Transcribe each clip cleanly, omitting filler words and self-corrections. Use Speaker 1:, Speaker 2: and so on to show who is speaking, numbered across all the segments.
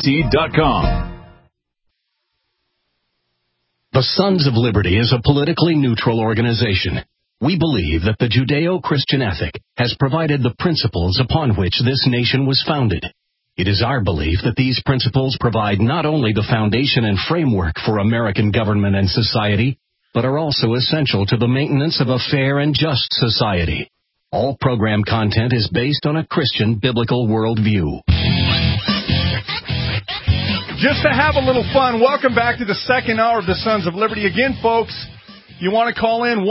Speaker 1: WST.com.
Speaker 2: The Sons of Liberty is a politically neutral organization. We believe that the Judeo-Christian ethic has provided the principles upon which this nation was founded. It is our belief that these principles provide not only the foundation and framework for American government and society, but are also essential to the maintenance of a fair and just society. All program content is based on a Christian biblical worldview.
Speaker 3: Just to have a little fun, welcome back to the second hour of the Sons of Liberty. Again, folks, you want to call in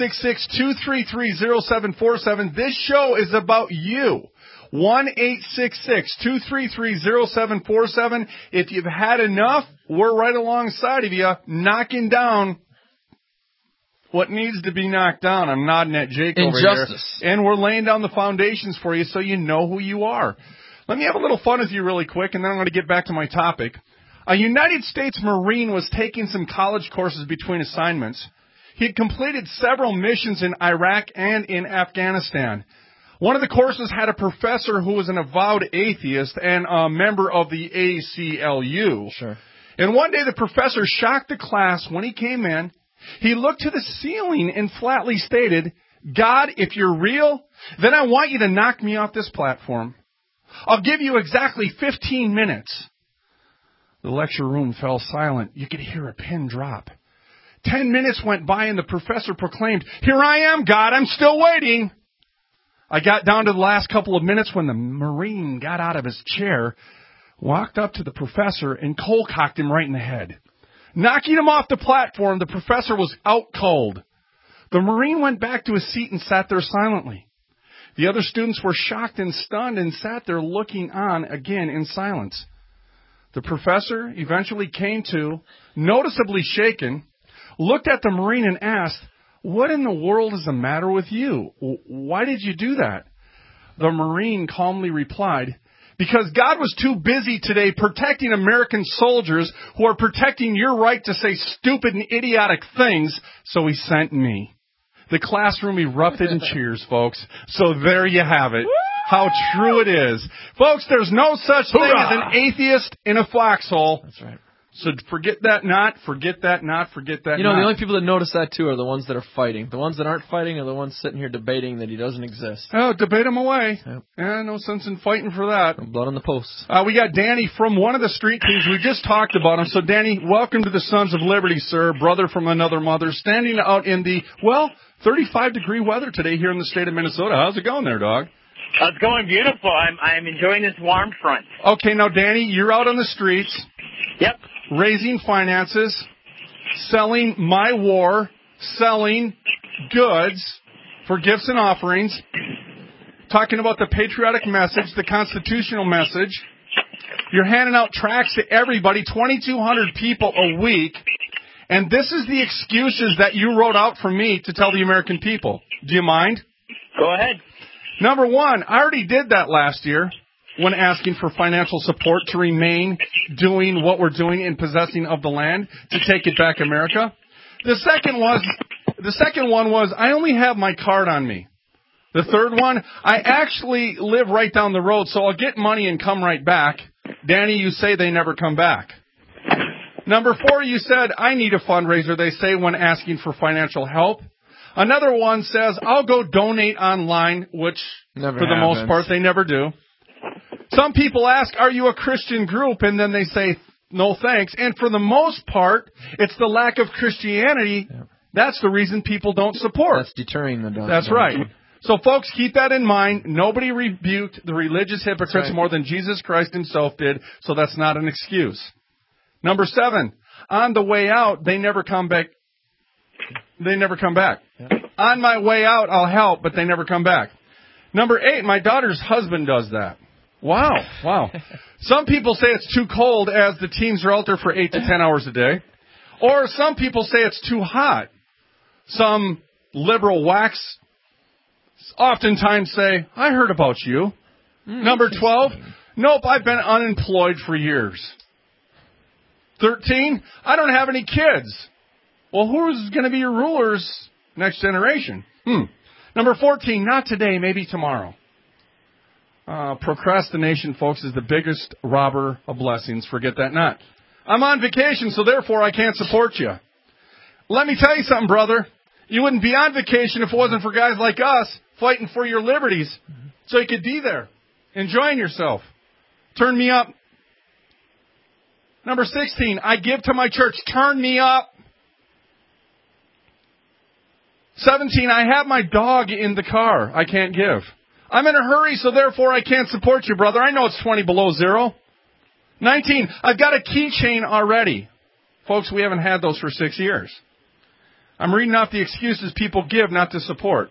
Speaker 3: 1-866-233-0747. This show is about you. 1-866-233-0747. If you've had enough, we're right alongside of you, knocking down what needs to be knocked down. I'm nodding at Jake over here. And we're laying down the foundations for you so you know who you are. Let me have a little fun with you really quick, and then I'm going to get back to my topic. A United States Marine was taking some college courses between assignments. He had completed several missions in Iraq and in Afghanistan. One of the courses had a professor who was an avowed atheist and a member of the ACLU.
Speaker 4: Sure.
Speaker 3: And one day the professor shocked the class when he came in. He looked to the ceiling and flatly stated, "God, if you're real, then I want you to knock me off this platform. I'll give you exactly 15 minutes. The lecture room fell silent. You could hear a pin drop. 10 minutes went by and the professor proclaimed, "Here I am, God, I'm still waiting." I got down to the last couple of minutes when the Marine got out of his chair, walked up to the professor, and cold-cocked him right in the head. Knocking him off the platform, the professor was out cold. The Marine went back to his seat and sat there silently. The other students were shocked and stunned and sat there looking on again in silence. The professor eventually came to, noticeably shaken, looked at the Marine and asked, "What in the world is the matter with you? Why did you do that?" The Marine calmly replied, "Because God was too busy today protecting American soldiers who are protecting your right to say stupid and idiotic things, so he sent me." The classroom erupted in cheers, folks. So there you have it. How true it is. Folks, there's no such thing as an atheist in a foxhole.
Speaker 4: That's right.
Speaker 3: So forget that not, forget that not, forget that
Speaker 4: You know,
Speaker 3: not.
Speaker 4: the only people that notice that, too, are the ones that are fighting. The ones that aren't fighting are the ones sitting here debating that he doesn't exist.
Speaker 3: Oh, debate him away.
Speaker 4: Yep.
Speaker 3: Yeah, no sense in fighting for that.
Speaker 4: Blood on the posts.
Speaker 3: We got Danny from one of the street teams. We just talked about him. So, Danny, welcome to the Sons of Liberty, sir. Brother from another mother, standing out in the, 35-degree weather today here in the state of Minnesota. How's it going there, dog?
Speaker 5: It's going beautiful. I'm enjoying this warm front.
Speaker 3: Okay, now, Danny, you're out on the streets.
Speaker 5: Yep.
Speaker 3: Raising finances, selling my war, selling goods for gifts and offerings, talking about the patriotic message, the constitutional message. You're handing out tracts to everybody, 2,200 people a week. And this is the excuses that you wrote out for me to tell the American people. Do you mind?
Speaker 5: Go ahead.
Speaker 3: Number one, I already did that last year when asking for financial support to remain doing what we're doing in possessing of the land to take it back America. The second one was I only have my card on me. The third one, I actually live right down the road, so I'll get money and come right back. Danny, you say they never come back. Number 4, you said, I need a fundraiser, they say, when asking for financial help. Another one says, I'll go donate online, which,
Speaker 4: never
Speaker 3: for the
Speaker 4: happens.
Speaker 3: most part, they never do. Some people ask, are you a Christian group? And then they say, no thanks. And for the most part, it's the lack of Christianity. Yeah. That's the reason people don't support.
Speaker 4: That's deterring the donation.
Speaker 3: That's right. So, folks, keep that in mind. Nobody rebuked the religious hypocrites more than Jesus Christ himself did, so that's not an excuse. Number 7, on the way out, they never come back. They never come back. Yeah. On my way out, I'll help, but they never come back. Number 8, my daughter's husband does that. Wow. Some people say it's too cold as the teams are out there for 8 to 10 hours a day. Or some people say it's too hot. Some liberal whacks oftentimes say, I heard about you. Number 12, nope, I've been unemployed for years. 13, I don't have any kids. Well, who's going to be your rulers next generation? Number 14, not today, maybe tomorrow. Procrastination, folks, is the biggest robber of blessings. Forget that not. I'm on vacation, so therefore I can't support you. Let me tell you something, brother. You wouldn't be on vacation if it wasn't for guys like us fighting for your liberties so you could be there, enjoying yourself. Turn me up. Number 16, I give to my church. Turn me up. 17, I have my dog in the car. I can't give. I'm in a hurry, so therefore I can't support you, brother. I know it's 20 below zero. 19, I've got a keychain already. Folks, we haven't had those for 6 years. I'm reading off the excuses people give not to support.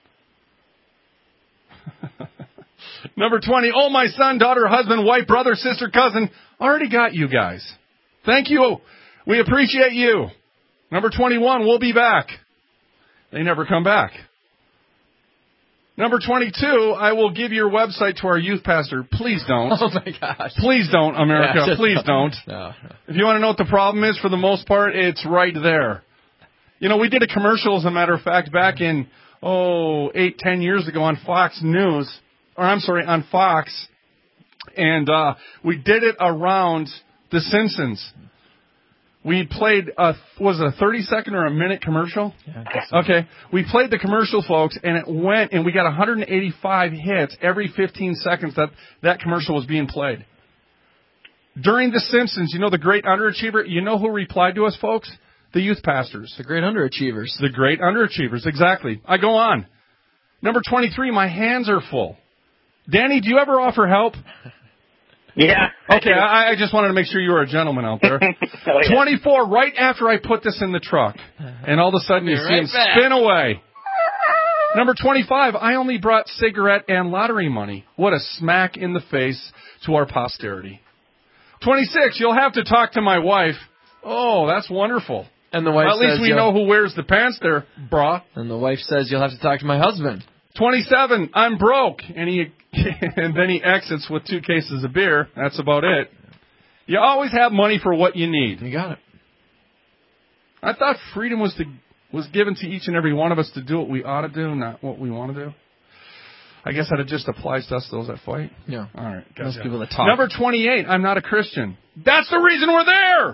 Speaker 3: Number 20, oh, my son, daughter, husband, wife, brother, sister, cousin, already got you guys. Thank you. We appreciate you. Number 21, we'll be back. They never come back. Number 22, I will give your website to our youth pastor. Please don't.
Speaker 4: Oh, my gosh.
Speaker 3: Please don't, America.
Speaker 4: Yeah,
Speaker 3: please don't.
Speaker 4: No.
Speaker 3: If you want to know what the problem is, for the most part, it's right there. You know, we did a commercial, as a matter of fact, back in, 8-10 years ago on Fox News. On Fox. And we did it around The Simpsons. We played, was it a 30-second or a minute commercial?
Speaker 4: Yeah, I guess so.
Speaker 3: Okay. We played the commercial, folks, and it went, and we got 185 hits every 15 seconds that commercial was being played. During The Simpsons, you know the great underachiever? You know who replied to us, folks? The youth pastors.
Speaker 4: The great underachievers.
Speaker 3: The great underachievers, exactly. I go on. Number 23, my hands are full. Danny, do you ever offer help?
Speaker 5: Yeah.
Speaker 3: Okay, I just wanted to make sure you were a gentleman out there.
Speaker 5: Oh, yeah.
Speaker 3: 24, right after I put this in the truck. And all of a sudden you see him spin away. Number 25, I only brought cigarette and lottery money. What a smack in the face to our posterity. 26, you'll have to talk to my wife. Oh, that's wonderful.
Speaker 4: And the wife
Speaker 3: At least we know who wears the pants there, brah.
Speaker 4: And the wife says, you'll have to talk to my husband. 27, I'm broke. And then he exits with 2 cases of beer. That's about it. You always have money for what you need. You got it.
Speaker 3: I thought freedom was given to each and every one of us to do what we ought to do, not what we want to do. I guess that just applies to us, those that fight.
Speaker 4: Yeah.
Speaker 3: All right. Gotcha.
Speaker 4: Most people that talk.
Speaker 3: Number 28, I'm not a Christian. That's the reason we're there.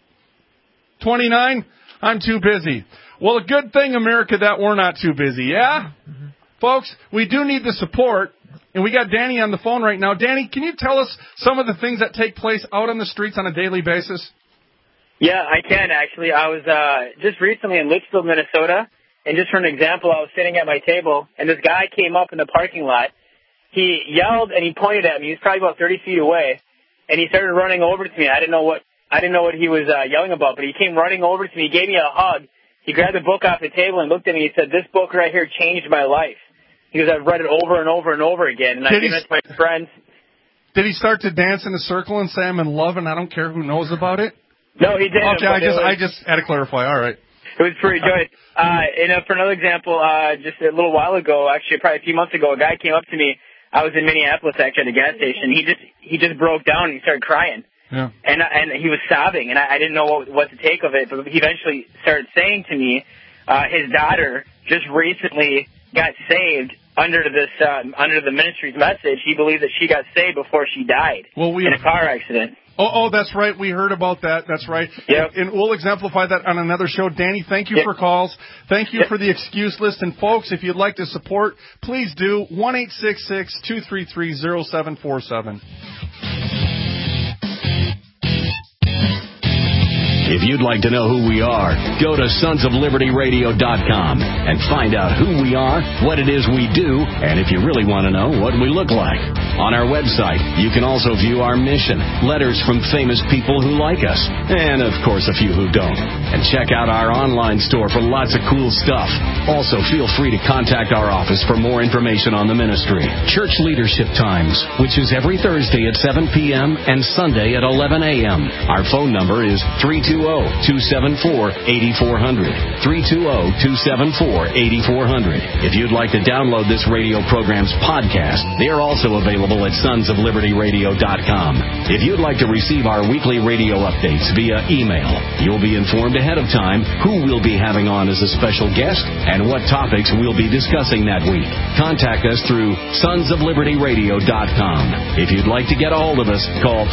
Speaker 3: 29, I'm too busy. Well, a good thing, America, that we're not too busy, yeah? Mm-hmm. Folks, we do need the support, and we got Danny on the phone right now. Danny, can you tell us some of the things that take place out on the streets on a daily basis?
Speaker 5: Yeah, I can, actually. I was just recently in Litchfield, Minnesota, and just for an example, I was sitting at my table, and this guy came up in the parking lot. He yelled, and he pointed at me. He was probably about 30 feet away, and he started running over to me. I didn't know what he was yelling about, but he came running over to me. He gave me a hug. He grabbed the book off the table and looked at me. He said, this book right here changed my life. Because I've read it over and over and over again, and I've given it to my friends.
Speaker 3: Did he start to dance in a circle and say, I'm in love and I don't care who knows about it?
Speaker 5: No, he didn't.
Speaker 3: Okay, I just had to clarify. All right.
Speaker 5: It was pretty good. And for another example, just a little while ago, actually probably a few months ago, a guy came up to me. I was in Minneapolis, actually, at a gas station. He just broke down and he started crying.
Speaker 3: Yeah.
Speaker 5: And he was sobbing, and I didn't know what to take of it. But he eventually started saying to me, his daughter just recently got saved under the ministry's message. He believed that she got saved before she died in a car accident.
Speaker 3: Oh, that's right. We heard about that. That's right.
Speaker 5: Yep.
Speaker 3: And we'll exemplify that on another show. Danny, thank you for calls. Thank you for the excuse list. And, folks, if you'd like to support, please do 1-866-233-0747.
Speaker 2: If you'd like to know who we are, go to sonsoflibertyradio.com and find out who we are, what it is we do, and if you really want to know, what we look like. On our website, you can also view our mission, letters from famous people who like us, and, of course, a few who don't. And check out our online store for lots of cool stuff. Also, feel free to contact our office for more information on the ministry. Church Leadership Times, which is every Thursday at 7 p.m. and Sunday at 11 a.m. Our phone number is 320-274-8400. 320-274-8400. If you'd like to download this radio program's podcast, they are also available available at sonsoflibertyradio.com. If you'd like to receive our weekly radio updates via email, you'll be informed ahead of time who we'll be having on as a special guest and what topics we'll be discussing that week. Contact us through sonsoflibertyradio.com. If you'd like to get a hold of us, call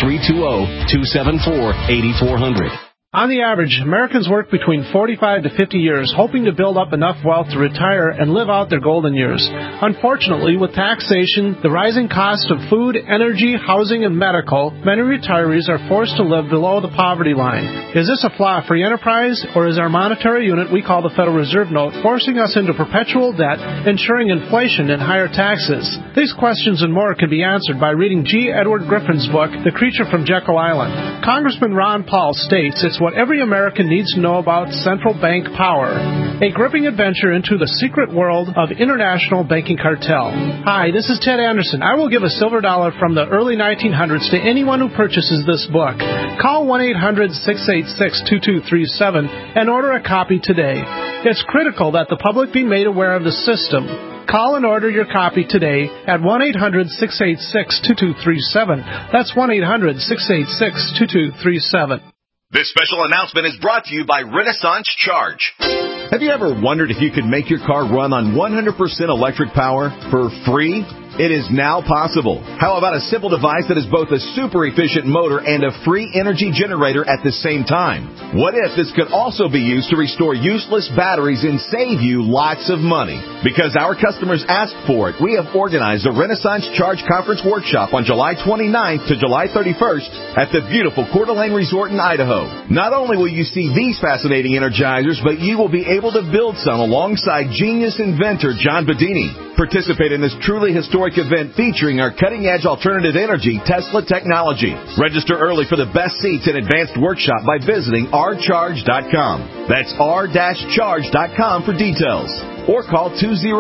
Speaker 2: 320-274-8400.
Speaker 1: On the average, Americans work between 45 to 50 years, hoping to build up enough wealth to retire and live out their golden years. Unfortunately, with taxation, the rising cost of food, energy, housing, and medical, many retirees are forced to live below the poverty line. Is this a flaw for free enterprise, or is our monetary unit we call the Federal Reserve Note forcing us into perpetual debt, ensuring inflation and higher taxes? These questions and more can be answered by reading G. Edward Griffin's book, The Creature from Jekyll Island. Congressman Ron Paul states it's what every American needs to know about central bank power. A gripping adventure into the secret world of international banking cartel. Hi, this is Ted Anderson. I will give a silver dollar from the early 1900s to anyone who purchases this book. Call 1-800-686-2237 and order a copy today. It's critical that the public be made aware of the system. Call and order your copy today at 1-800-686-2237. That's 1-800-686-2237.
Speaker 6: This special announcement is brought to you by Renaissance Charge. Have you ever wondered if you could make your car run on 100% electric power for free? It is now possible. How about a simple device that is both a super efficient motor and a free energy generator at the same time? What if this could also be used to restore useless batteries and save you lots of money? Because our customers asked for it, we have organized a Renaissance Charge Conference Workshop on July 29th to July 31st at the beautiful Coeur d'Alene Resort in Idaho. Not only will you see these fascinating energizers, but you will be able to build some alongside genius inventor John Bedini. Participate in this truly historic event featuring our cutting-edge alternative energy Tesla technology. Register early for the best seats and advanced workshop by visiting rcharge.com. That's r-charge.com for details. Or call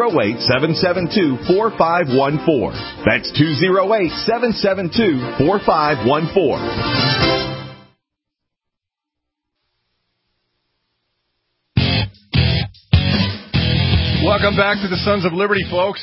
Speaker 6: 208-772-4514. That's 208-772-4514.
Speaker 3: Welcome back to the Sons of Liberty, folks.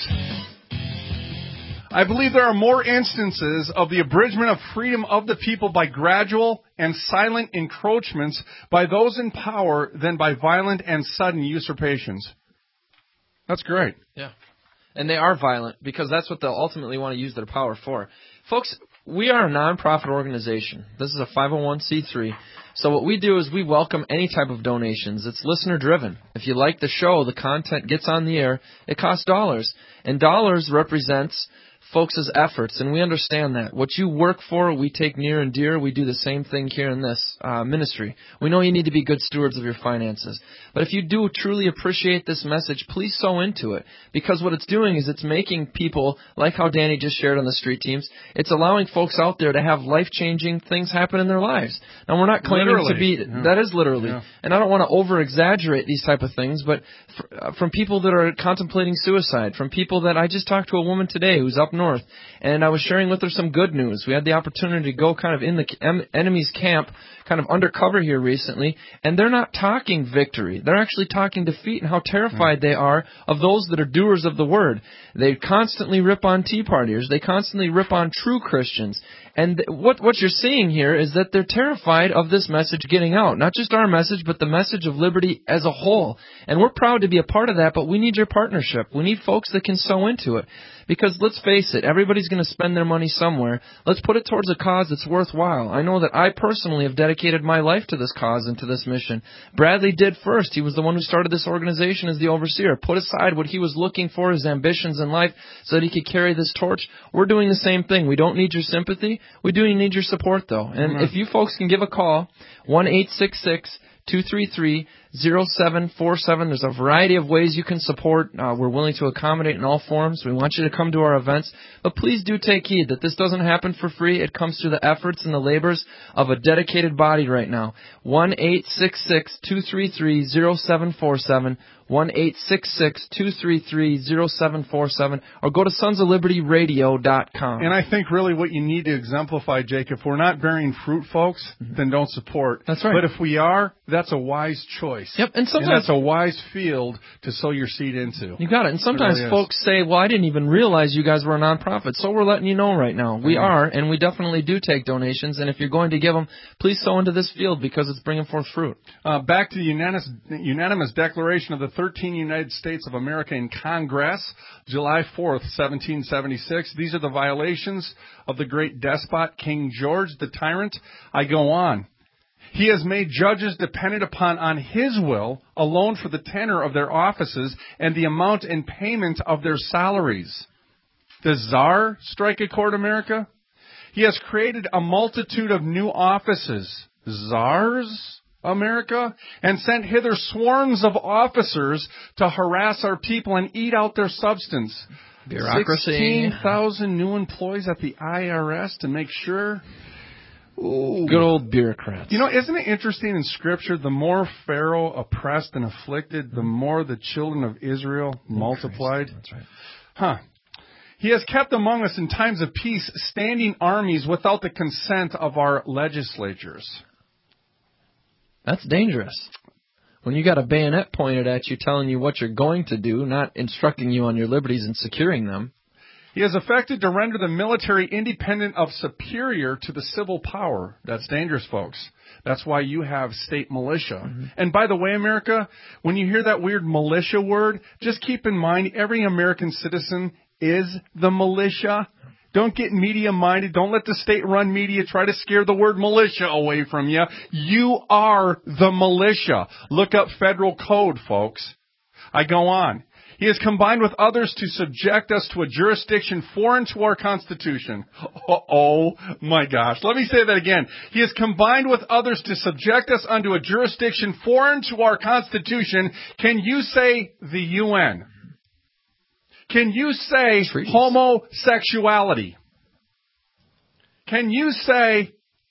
Speaker 3: I believe there are more instances of the abridgment of freedom of the people by gradual and silent encroachments by those in power than by violent and sudden usurpations. That's great.
Speaker 4: Yeah. And they are violent because that's what they'll ultimately want to use their power for. Folks, we are a nonprofit organization. This is a 501c3. So what we do is we welcome any type of donations. It's listener-driven. If you like the show, the content gets on the air, it costs dollars. And dollars represents folks' efforts, and we understand that. What you work for, we take near and dear. We do the same thing here in this ministry. We know you need to be good stewards of your finances. But if you do truly appreciate this message, please sow into it. Because what it's doing is it's making people, like how Danny just shared on the street teams, it's allowing folks out there to have life-changing things happen in their lives. Now, we're not claiming to be, that is literally, and I don't want to over-exaggerate these type of things, but from people that are contemplating suicide, from people that I just talked to a woman today who's up north, and I was sharing with her some good news. We had the opportunity to go kind of in the enemy's camp, kind of undercover here recently, and they're not talking victory. They're actually talking defeat and how terrified they are of those that are doers of the word. They constantly rip on Tea Partiers. They constantly rip on true Christians. And what you're seeing here is that they're terrified of this message getting out. Not just our message, but the message of liberty as a whole. And we're proud to be a part of that, but we need your partnership. We need folks that can sow into it. Because let's face it, everybody's going to spend their money somewhere. Let's put it towards a cause that's worthwhile. I know that I personally have dedicated my life to this cause and to this mission. Bradley did first. He was the one who started this organization as the overseer. Put aside what he was looking for, his ambitions in life, so that he could carry this torch. We're doing the same thing. We don't need your sympathy. We do need your support, though. And if you folks can give a call, 1-866-233-0747. There's a variety of ways you can support. We're willing to accommodate in all forms. We want you to come to our events. But please do take heed that this doesn't happen for free. It comes through the efforts and the labors of a dedicated body right now. 1-866-233-0747. 1-866-233-0747, or go to sonsoflibertyradio.com.
Speaker 3: And I think really what you need to exemplify, Jake, if we're not bearing fruit, folks, then don't support.
Speaker 4: That's right.
Speaker 3: But if we are, that's a wise choice. wise.
Speaker 4: Yep, and sometimes
Speaker 3: that's a wise field to sow your seed into.
Speaker 4: You got it. And sometimes folks say, well, I didn't even realize you guys were a nonprofit. So we're letting you know right now. We are, and we definitely do take donations. And if you're going to give them, please sow into this field because it's bringing forth fruit.
Speaker 3: Back to the unanimous declaration of the 13 United States of America in Congress, July 4th, 1776. These are the violations of the great despot, King George the tyrant. I go on. He has made judges dependent upon on his will alone for the tenure of their offices and the amount and payment of their salaries. Does Czar strike a chord, America? He has created a multitude of new offices. Czars, America? And sent hither swarms of officers to harass our people and eat out their substance.
Speaker 4: Bureaucracy.
Speaker 3: 16,000 new employees at the IRS to make sure... Ooh.
Speaker 4: Good old bureaucrats.
Speaker 3: You know, isn't it interesting in Scripture, the more Pharaoh oppressed and afflicted, the more the children of Israel multiplied?
Speaker 4: That's right.
Speaker 3: Huh. He has kept among us in times of peace standing armies without the consent of our legislatures.
Speaker 4: That's dangerous. When you got a bayonet pointed at you telling you what you're going to do, not instructing you on your liberties and securing them.
Speaker 3: He has affected to render the military independent of superior to the civil power. That's dangerous, folks. That's why you have state militia. Mm-hmm. And by the way, America, when you hear that weird militia word, just keep in mind every American citizen is the militia. Don't get media-minded. Don't let the state-run media try to scare the word militia away from you. You are the militia. Look up federal code, folks. I go on. He has combined with others to subject us to a jurisdiction foreign to our Constitution. Oh, my gosh. Let me say that again. He has combined with others to subject us unto a jurisdiction foreign to our Constitution. Can you say the UN? Can you say homosexuality? Can you say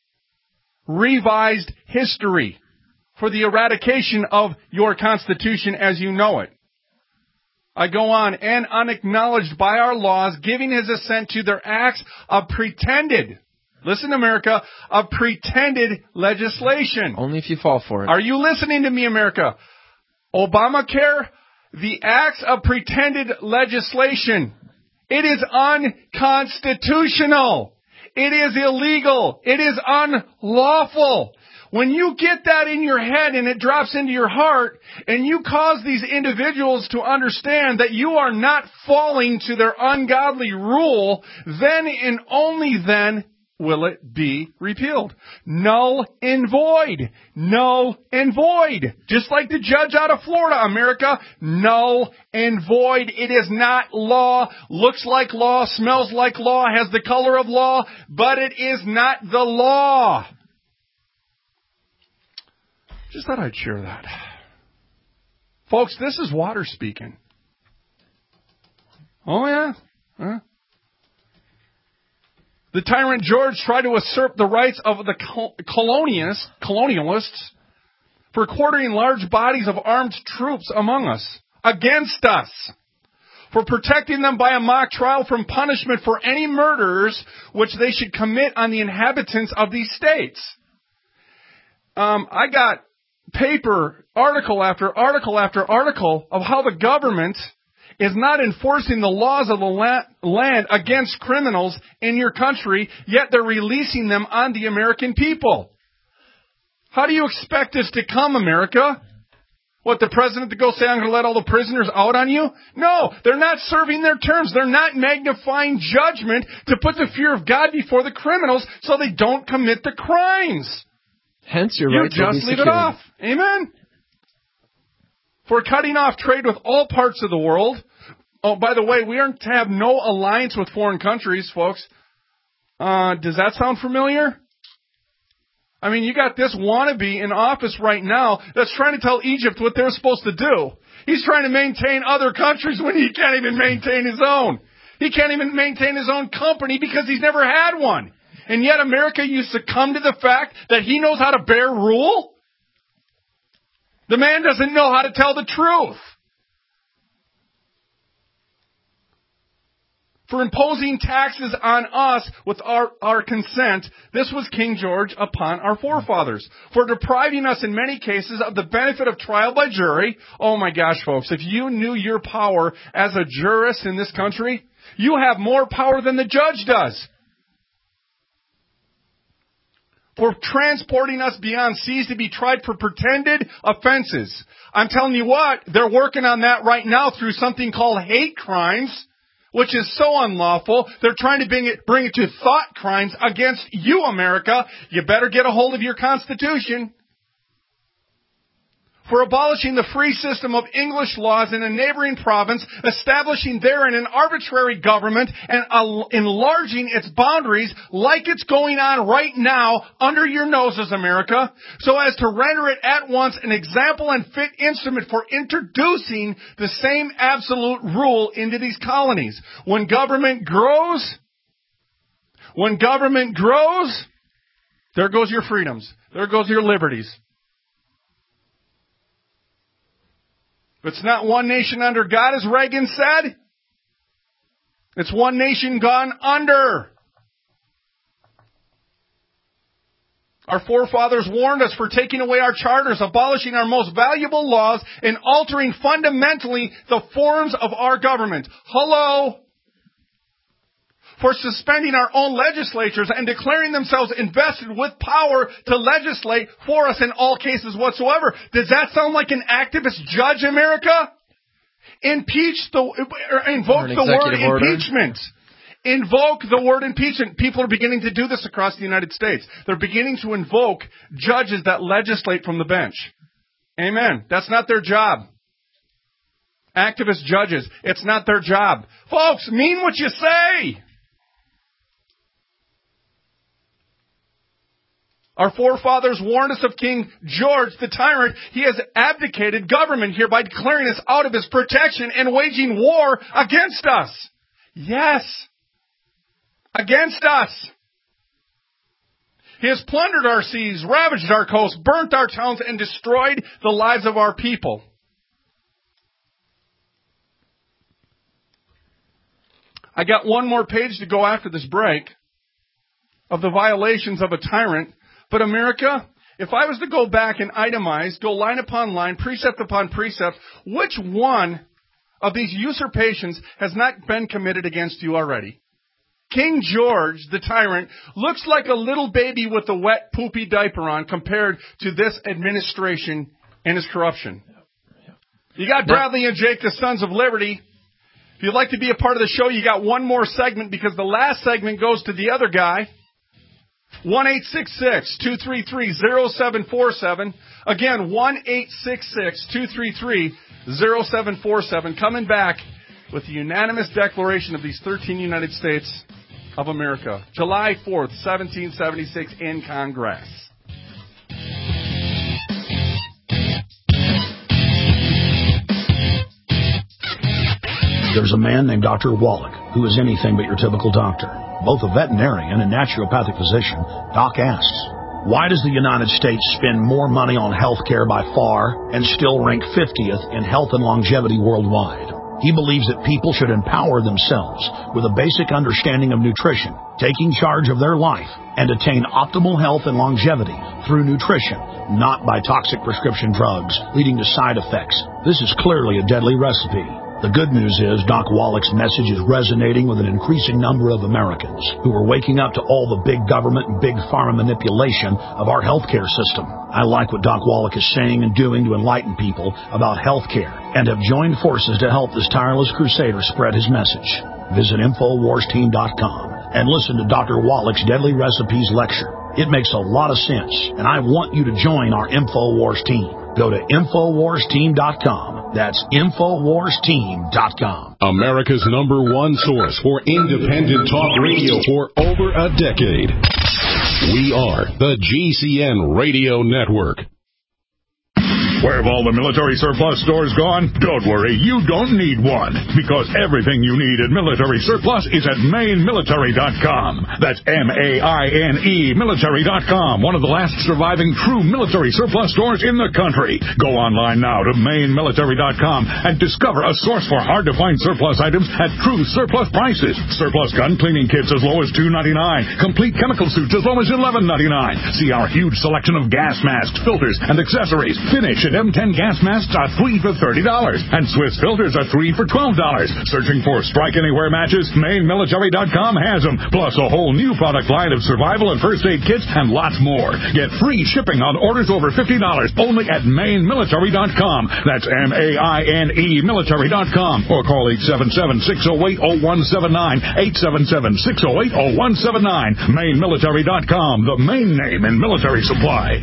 Speaker 3: revised history for the eradication of your Constitution as you know it? I go on, and unacknowledged by our laws, giving his assent to their acts of pretended, listen, America, of pretended legislation.
Speaker 4: Only if you fall for it.
Speaker 3: Are you listening to me, America? Obamacare, the acts of pretended legislation. It is unconstitutional. It is illegal. It is unlawful. When you get that in your head and it drops into your heart and you cause these individuals to understand that you are not falling to their ungodly rule, then and only then will it be repealed. Null and void. Null and void. Just like the judge out of Florida, America. Null and void. It is not law. Looks like law. Smells like law. Has the color of law. But it is not the law. Just thought I'd share that. Folks, this is water speaking. Oh, yeah? Huh? The tyrant George tried to usurp the rights of the colonialists for quartering large bodies of armed troops among us, against us, for protecting them by a mock trial from punishment for any murders which they should commit on the inhabitants of these states. I got article after article after article of how the government is not enforcing the laws of the land against criminals in your country, yet they're releasing them on the American people. How do you expect this to come, America? What, the president to go say, I'm going to let all the prisoners out on you? No, they're not serving their terms. They're not magnifying judgment to put the fear of God before the criminals so they don't commit the crimes.
Speaker 4: Hence your right to be
Speaker 3: secured. You just leave it off. Amen? For cutting off trade with all parts of the world. Oh, by the way, we are to have no alliance with foreign countries, folks. Does that sound familiar? I mean, you got this wannabe in office right now that's trying to tell Egypt what they're supposed to do. He's trying to maintain other countries when he can't even maintain his own. He can't even maintain his own company because he's never had one. And yet America, you succumb to the fact that he knows how to bear rule? The man doesn't know how to tell the truth. for imposing taxes on us with our consent. This was King George upon our forefathers. For depriving us in many cases of the benefit of trial by jury. Oh my gosh, folks, if you knew your power as a jurist in this country, you have more power than the judge does. For transporting us beyond seas to be tried for pretended offenses. I'm telling you what, they're working on that right now through something called hate crimes, which is so unlawful. They're trying to bring it to thought crimes against you, America. You better get a hold of your Constitution. For abolishing the free system of English laws in a neighboring province, establishing therein an arbitrary government, and enlarging its boundaries like it's going on right now under your noses, America, so as to render it at once an example and fit instrument for introducing the same absolute rule into these colonies. When government grows, there goes your freedoms. There goes your liberties. It's not one nation under God, as Reagan said. It's one nation gone under. Our forefathers warned us for taking away our charters, abolishing our most valuable laws, and altering fundamentally the forms of our government. Hello? For suspending our own legislatures and declaring themselves invested with power to legislate for us in all cases whatsoever. Does that sound like an activist judge, America? Invoke the word impeachment. Invoke the word impeachment. People are beginning to do this across the United States. They're beginning to invoke judges that legislate from the bench. Amen. That's not their job. Activist judges, it's not their job. Folks, mean what you say. Our forefathers warned us of King George the tyrant. He has abdicated government here by declaring us out of his protection and waging war against us. Yes, against us. He has plundered our seas, ravaged our coasts, burnt our towns, and destroyed the lives of our people. I got one more page to go after this break of the violations of a tyrant. But America, if I was to go back and itemize, go line upon line, precept upon precept, which one of these usurpations has not been committed against you already? King George, the tyrant, looks like a little baby with a wet, poopy diaper on compared to this administration and its corruption. You got Bradley and Jake, the Sons of Liberty. If you'd like to be a part of the show, you got one more segment because the last segment goes to the other guy. 1-866-233-0747. Again, 1-866-233-0747. Coming back with the unanimous declaration of these 13 United States of America. July 4th, 1776 in Congress.
Speaker 7: There's a man named Dr. Wallach who is anything but your typical doctor. Both a veterinarian and naturopathic physician, Doc asks, why does the United States spend more money on health care by far and still rank 50th in health and longevity worldwide? He believes that people should empower themselves with a basic understanding of nutrition, taking charge of their life, and attain optimal health and longevity through nutrition, not by toxic prescription drugs leading to side effects. This is clearly a deadly recipe. The good news is Doc Wallach's message is resonating with an increasing number of Americans who are waking up to all the big government and big pharma manipulation of our healthcare system. I like what Doc Wallach is saying and doing to enlighten people about healthcare and have joined forces to help this tireless crusader spread his message. Visit InfoWarsTeam.com and listen to Dr. Wallach's Deadly Recipes lecture. It makes a lot of sense, and I want you to join our InfoWars team. Go to InfoWarsTeam.com. That's InfoWarsTeam.com.
Speaker 8: America's #1 source for independent talk radio for over a decade. We are the GCN Radio Network.
Speaker 9: Where have all the military surplus stores gone? Don't worry, you don't need one, because everything you need at military surplus is at MaineMilitary.com. That's MAINE Military.com, one of the last surviving true military surplus stores in the country. Go online now to MaineMilitary.com and discover a source for hard-to-find surplus items at true surplus prices. Surplus gun cleaning kits as low as $2.99. Complete chemical suits as low as $11.99. See our huge selection of gas masks, filters, and accessories. Finish at M10 gas masks are 3 for $30, and Swiss filters are 3 for $12. Searching for Strike Anywhere matches? MaineMilitary.com has them, plus a whole new product line of survival and first aid kits and lots more. Get free shipping on orders over $50 only at MaineMilitary.com. That's MAINE Military.com, or call 877-608-0179, 877-608-0179. MaineMilitary.com, the main name in military supply.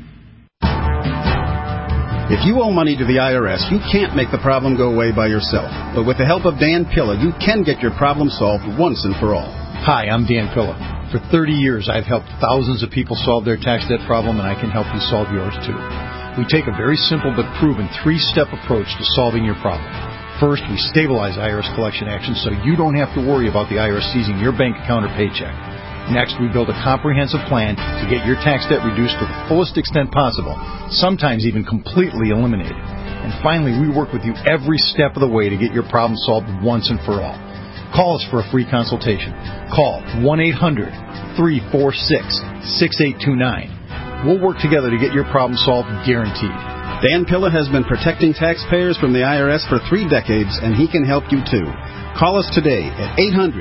Speaker 10: If you owe money to the IRS, you can't make the problem go away by yourself. But with the help of Dan Pilla, you can get your problem solved once and for all.
Speaker 11: Hi, I'm Dan Pilla. For 30 years, I've helped thousands of people solve their tax debt problem, and I can help you solve yours too. We take a very simple but proven 3-step approach to solving your problem. First, we stabilize IRS collection actions so you don't have to worry about the IRS seizing your bank account or paycheck. Next, we build a comprehensive plan to get your tax debt reduced to the fullest extent possible, sometimes even completely eliminated. And finally, we work with you every step of the way to get your problem solved once and for all. Call us for a free consultation. Call 1-800-346-6829. We'll work together to get your problem solved, guaranteed.
Speaker 10: Dan Pilla has been protecting taxpayers from the IRS for 3 decades, and he can help you too. Call us today at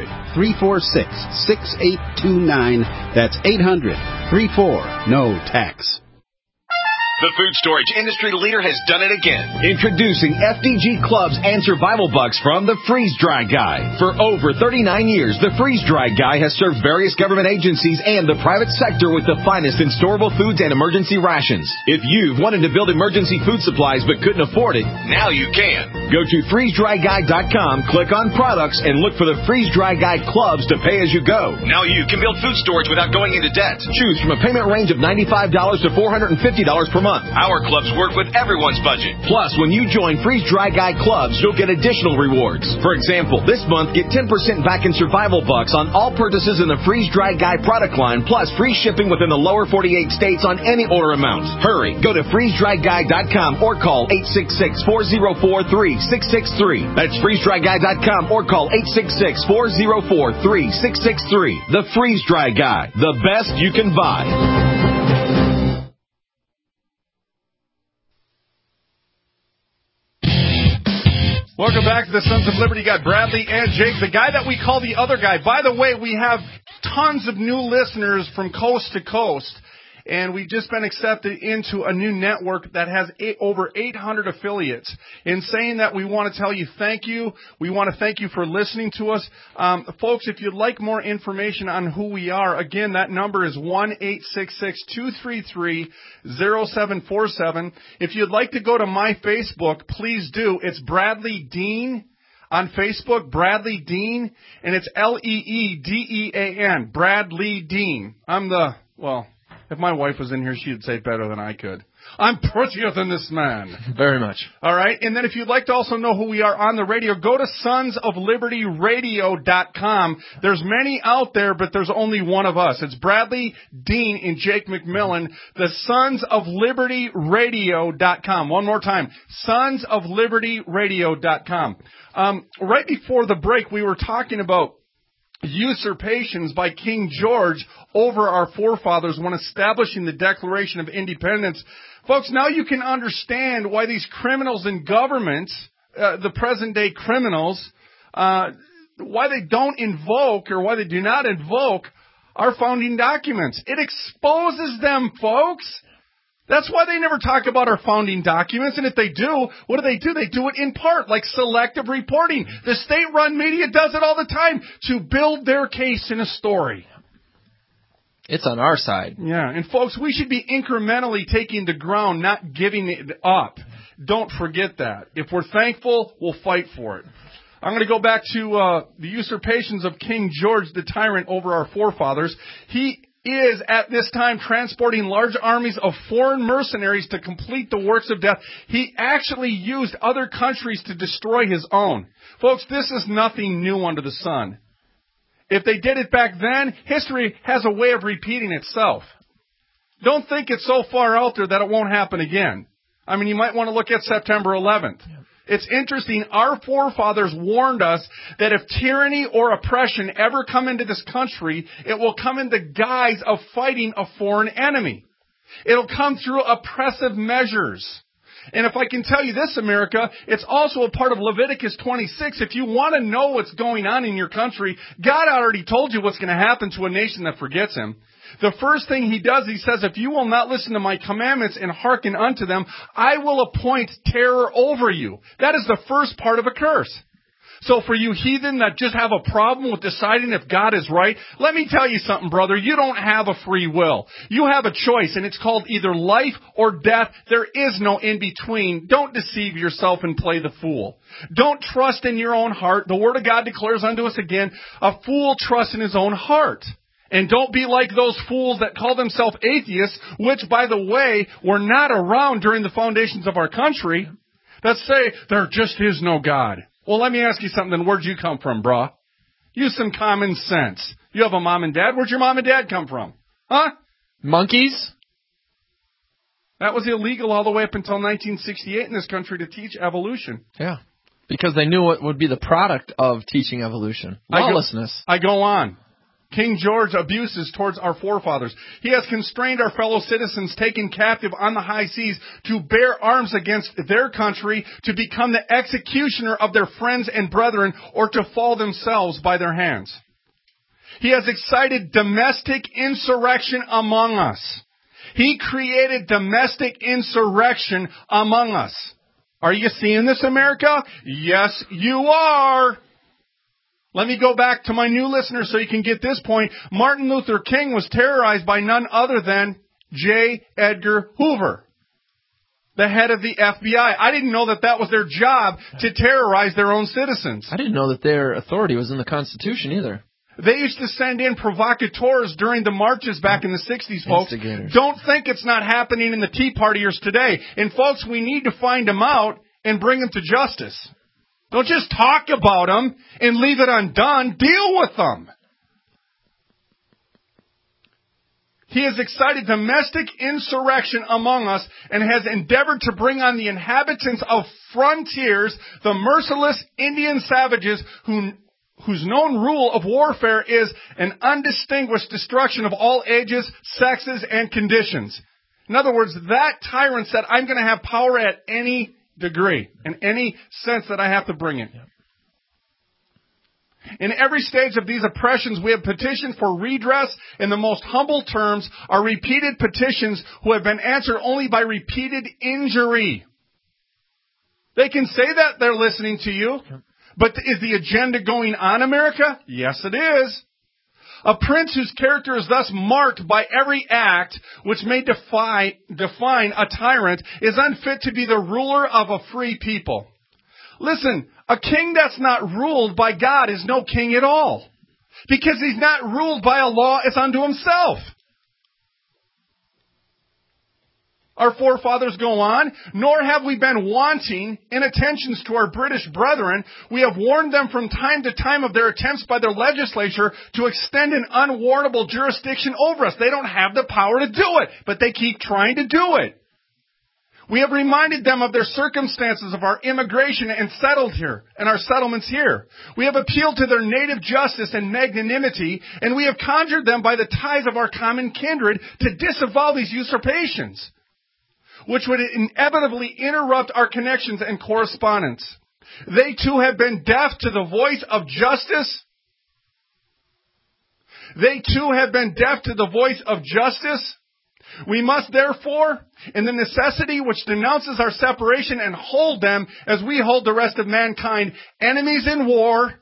Speaker 10: 800-346-6829. That's 800-34-NO-TAX.
Speaker 6: The food storage industry leader has done it again. Introducing FDG Clubs and Survival Bucks from the Freeze Dry Guy. For over 39 years, the Freeze Dry Guy has served various government agencies and the private sector with the finest in storable foods and emergency rations. If you've wanted to build emergency food supplies but couldn't afford it, now you can. Go to freezedryguy.com, click on products, and look for the Freeze Dry Guy Clubs to pay as you go. Now you can build food storage without going into debt. Choose from a payment range of $95 to $450 per month. Our clubs work with everyone's budget. Plus, when you join Freeze Dry Guy Clubs, you'll get additional rewards. For example, this month, get 10% back in Survival Bucks on all purchases in the Freeze Dry Guy product line, plus free shipping within the lower 48 states on any order amount. Hurry, go to freezedryguy.com or call 866-404-3663. That's freezedryguy.com or call 866-404-3663. The Freeze Dry Guy, the best you can buy.
Speaker 3: Welcome back to the Sons of Liberty. Got Bradley and Jake, the guy that we call the other guy. By the way, we have tons of new listeners from coast to coast, and we've just been accepted into a new network that has over 800 affiliates. In saying that, we want to tell you thank you. We want to thank you for listening to us. Folks, if you'd like more information on who we are, again, that number is 1-866-233-0747. If you'd like to go to my Facebook, please do. It's Bradley Dean on Facebook, Bradley Dean, and it's Leedean, Bradley Dean. If my wife was in here, she'd say it better than I could. I'm prettier than this man.
Speaker 4: Very much.
Speaker 3: All right. And then if you'd like to also know who we are on the radio, go to sonsoflibertyradio.com. There's many out there, but there's only one of us. It's Bradley Dean and Jake McMillan, the sonsoflibertyradio.com. One more time, sonsoflibertyradio.com. Right before the break, we were talking about usurpations by King George over our forefathers when establishing the Declaration of Independence. Folks, now you can understand why these criminals in government, the present-day criminals, why they don't invoke or why they do not invoke our founding documents. It exposes them, folks. That's why they never talk about our founding documents. And if they do, what do? They do it in part, like selective reporting. The state-run media does it all the time to build their case in a story.
Speaker 4: It's on our side.
Speaker 3: Yeah, and folks, we should be incrementally taking the ground, not giving it up. Don't forget that. If we're thankful, we'll fight for it. I'm going to go back to the usurpations of King George the Tyrant over our forefathers. He is at this time transporting large armies of foreign mercenaries to complete the works of death. He actually used other countries to destroy his own. Folks, this is nothing new under the sun. If they did it back then, history has a way of repeating itself. Don't think it's so far out there that it won't happen again. I mean, you might want to look at September 11th. It's interesting. Our forefathers warned us that if tyranny or oppression ever come into this country, it will come in the guise of fighting a foreign enemy. It'll come through oppressive measures. And if I can tell you this, America, it's also a part of Leviticus 26. If you want to know what's going on in your country, God already told you what's going to happen to a nation that forgets Him. The first thing He does, He says, if you will not listen to my commandments and hearken unto them, I will appoint terror over you. That is the first part of a curse. So for you heathen that just have a problem with deciding if God is right, let me tell you something, brother. You don't have a free will. You have a choice, and it's called either life or death. There is no in-between. Don't deceive yourself and play the fool. Don't trust in your own heart. The Word of God declares unto us again, a fool trusts in his own heart. And don't be like those fools that call themselves atheists, which, by the way, were not around during the foundations of our country, that say there just is no God. Well, let me ask you something, then. Where'd you come from, brah? Use some common sense. You have a mom and dad. Where'd your mom and dad come from? Huh?
Speaker 4: Monkeys?
Speaker 3: That was illegal all the way up until 1968 in this country to teach evolution.
Speaker 4: Yeah. Because they knew what would be the product of teaching evolution. Lawlessness.
Speaker 3: I go on. King George abuses towards our forefathers. He has constrained our fellow citizens taken captive on the high seas to bear arms against their country, to become the executioner of their friends and brethren, or to fall themselves by their hands. He has excited domestic insurrection among us. He created domestic insurrection among us. Are you seeing this, America? Yes, you are. Let me go back to my new listeners so you can get this point. Martin Luther King was terrorized by none other than J. Edgar Hoover, the head of the FBI. I didn't know that was their job, to terrorize their own citizens.
Speaker 4: I didn't know that their authority was in the Constitution either.
Speaker 3: They used to send in provocateurs during the marches back in the 60s, folks. Don't think it's not happening in the Tea Partiers today. And, folks, we need to find them out and bring them to justice. Don't just talk about them and leave it undone. Deal with them. He has excited domestic insurrection among us and has endeavored to bring on the inhabitants of frontiers the merciless Indian savages whose known rule of warfare is an undistinguished destruction of all ages, sexes, and conditions. In other words, that tyrant said, I'm going to have power at any degree, in any sense that I have to bring it. In every stage of these oppressions, we have petitioned for redress in the most humble terms, are repeated petitions who have been answered only by repeated injury. They can say that they're listening to you, but is the agenda going on, America? Yes, it is. A prince whose character is thus marked by every act which may define a tyrant is unfit to be the ruler of a free people. Listen, a king that's not ruled by God is no king at all, because he's not ruled by a law as unto himself. Our forefathers go on, nor have we been wanting in attentions to our British brethren. We have warned them from time to time of their attempts by their legislature to extend an unwarrantable jurisdiction over us. They don't have the power to do it, but they keep trying to do it. We have reminded them of their circumstances of our immigration and settled here, and our settlements here. We have appealed to their native justice and magnanimity, and we have conjured them by the ties of our common kindred to disavow these usurpations, which would inevitably interrupt our connections and correspondence. They too have been deaf to the voice of justice. They too have been deaf to the voice of justice. We must therefore, in the necessity which denounces our separation, and hold them as we hold the rest of mankind, enemies in war,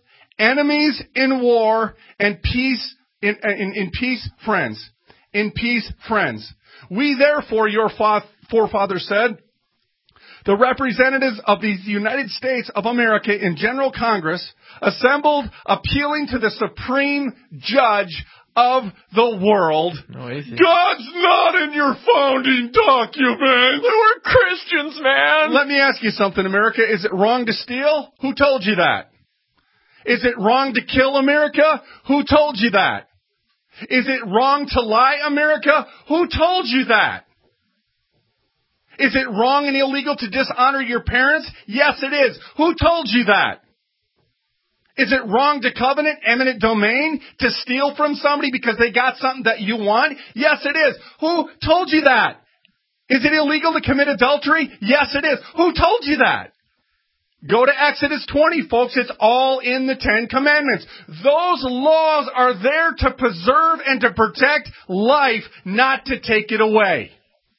Speaker 3: and peace in peace, friends. In peace, friends. We therefore, your forefathers said, the representatives of the United States of America in General Congress, assembled appealing to the Supreme Judge of the world.
Speaker 4: No atheist.
Speaker 3: God's not in your founding document.
Speaker 4: We're Christians, man.
Speaker 3: Let me ask you something, America. Is it wrong to steal? Who told you that? Is it wrong to kill, America? Who told you that? Is it wrong to lie, America? Who told you that? Is it wrong and illegal to dishonor your parents? Yes, it is. Who told you that? Is it wrong to covenant eminent domain, to steal from somebody because they got something that you want? Yes, it is. Who told you that? Is it illegal to commit adultery? Yes, it is. Who told you that? Go to Exodus 20, folks. It's all in the Ten Commandments. Those laws are there to preserve and to protect life, not to take it away.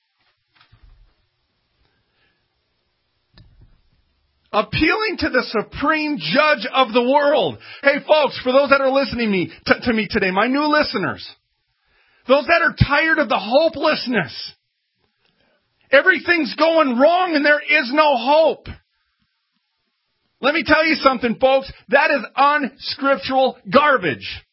Speaker 3: Appealing to the supreme judge of the world. Hey, folks, for those that are listening to me today, my new listeners, those that are tired of the hopelessness, everything's going wrong and there is no hope. Let me tell you something, folks. That is unscriptural garbage.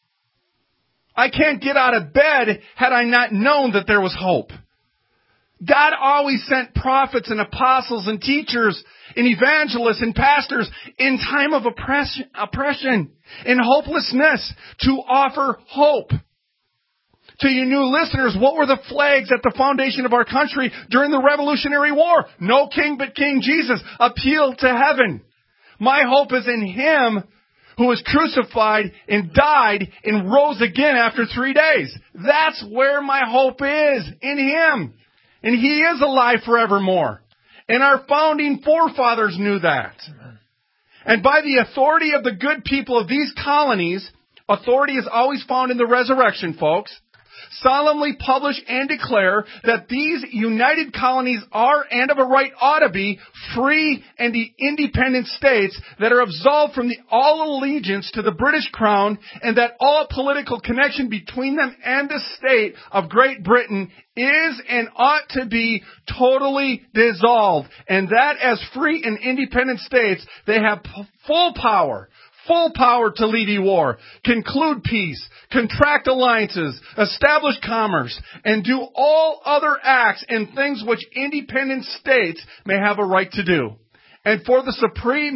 Speaker 3: I can't get out of bed had I not known that there was hope. God always sent prophets and apostles and teachers and evangelists and pastors in time of oppression and hopelessness to offer hope. To you new listeners, what were the flags at the foundation of our country during the Revolutionary War? No king but King Jesus. Appeal to heaven. My hope is in Him who was crucified and died and rose again after 3 days. That's where my hope is, in Him. And He is alive forevermore. And our founding forefathers knew that. And by the authority of the good people of these colonies, authority is always found in the resurrection, folks, solemnly publish and declare that these united colonies are and of a right ought to be free and independent states that are absolved from all allegiance to the British Crown, and that all political connection between them and the state of Great Britain is and ought to be totally dissolved, and that as free and independent states they have full power to lead war, conclude peace, contract alliances, establish commerce, and do all other acts and things which independent states may have a right to do. And for the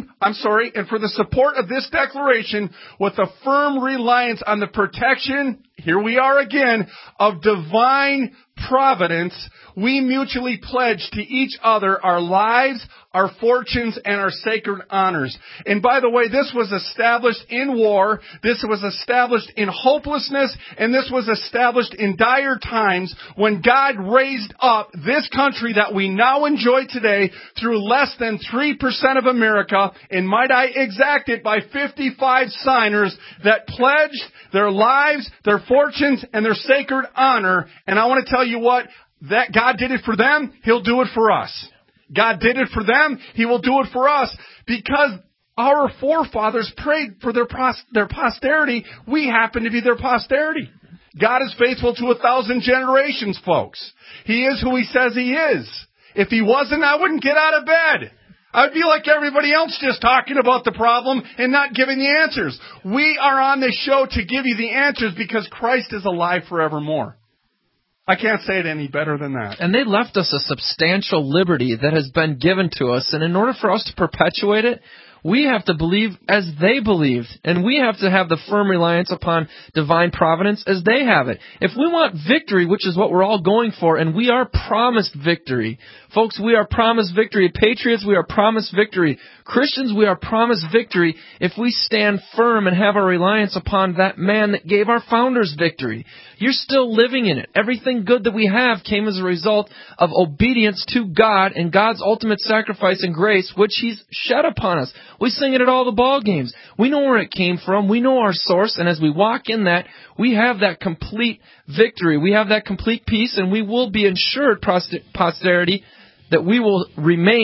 Speaker 3: support of this declaration, with a firm reliance on the protection, here we are again, of divine providence, we mutually pledge to each other our lives, our fortunes, and our sacred honors. And by the way, this was established in war, this was established in hopelessness, and this was established in dire times when God raised up this country that we now enjoy today through less than 3% of America, and might I exact it, by 55 signers that pledged their lives, their fortunes, and their sacred honor. And I want to tell you what, that God did it for them, He'll do it for us. God did it for them, He will do it for us. Because our forefathers prayed for their posterity, we happen to be their posterity. God is faithful to 1,000 generations, folks. He is who He says He is. If He wasn't, I wouldn't get out of bed. I'd be like everybody else, just talking about the problem and not giving the answers. We are on this show to give you the answers because Christ is alive forevermore. I can't say it any better than that.
Speaker 4: And they left us a substantial liberty that has been given to us. And in order for us to perpetuate it, we have to believe as they believed. And we have to have the firm reliance upon divine providence as they have it. If we want victory, which is what we're all going for, and we are promised victory. Folks, we are promised victory. Patriots, we are promised victory. Christians, we are promised victory if we stand firm and have our reliance upon that man that gave our founders victory. You're still living in it. Everything good that we have came as a result of obedience to God and God's ultimate sacrifice and grace, which He's shed upon us. We sing it at all the ball games. We know where it came from. We know our source. And as we walk in that, we have that complete victory. We have that complete peace, and we will be ensured posterity that we will remain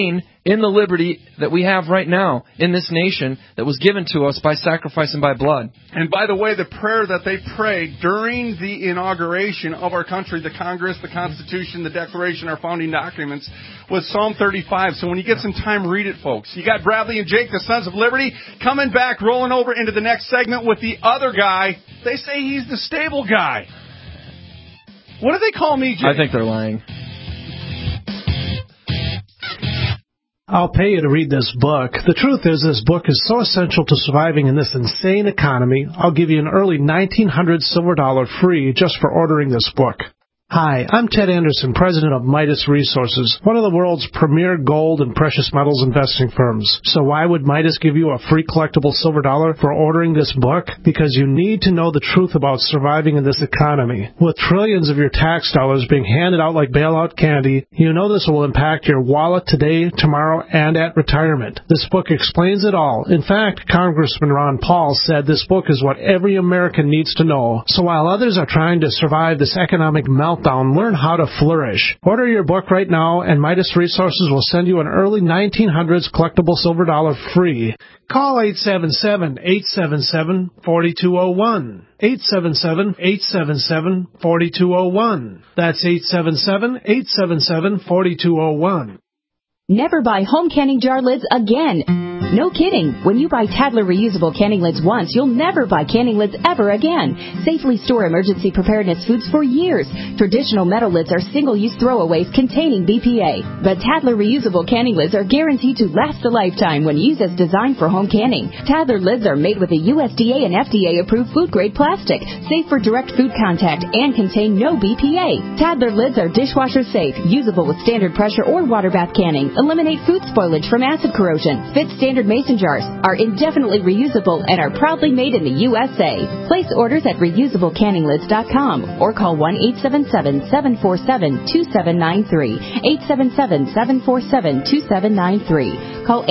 Speaker 4: in the liberty that we have right now in this nation that was given to us by sacrifice and by blood.
Speaker 3: And by the way, the prayer that they prayed during the inauguration of our country, the Congress, the Constitution, the Declaration, our founding documents, was Psalm 35. So when you get some time, read it, folks. You got Bradley and Jake, the Sons of Liberty, coming back, rolling over into the next segment with the other guy. They say he's the stable guy. What do they call me, Jake?
Speaker 4: I think they're lying.
Speaker 1: I'll pay you to read this book. The truth is, this book is so essential to surviving in this insane economy, I'll give you an early 1900 silver dollar free just for ordering this book. Hi, I'm Ted Anderson, president of Midas Resources, one of the world's premier gold and precious metals investing firms. So why would Midas give you a free collectible silver dollar for ordering this book? Because you need to know the truth about surviving in this economy. With trillions of your tax dollars being handed out like bailout candy, you know this will impact your wallet today, tomorrow, and at retirement. This book explains it all. In fact, Congressman Ron Paul said this book is what every American needs to know. So while others are trying to survive this economic meltdown, learn how to flourish. Order your book right now, and Midas Resources will send you an early 1900s collectible silver dollar free. Call 877-877-4201. 877-877-4201. That's 877-877-4201.
Speaker 12: Never buy home canning jar lids again. No kidding. When you buy Tadler reusable canning lids once, you'll never buy canning lids ever again. Safely store emergency preparedness foods for years. Traditional metal lids are single-use throwaways containing BPA. But Tadler reusable canning lids are guaranteed to last a lifetime when used as designed for home canning. Tadler lids are made with a USDA and FDA-approved food-grade plastic, safe for direct food contact, and contain no BPA. Tadler lids are dishwasher safe, usable with standard pressure or water bath canning. Eliminate food spoilage from acid corrosion. Fit standard mason jars. Are indefinitely reusable and are proudly made in the USA. Place orders at reusablecanninglids.com or call 1-877-747-2793. 877-747-2793. Call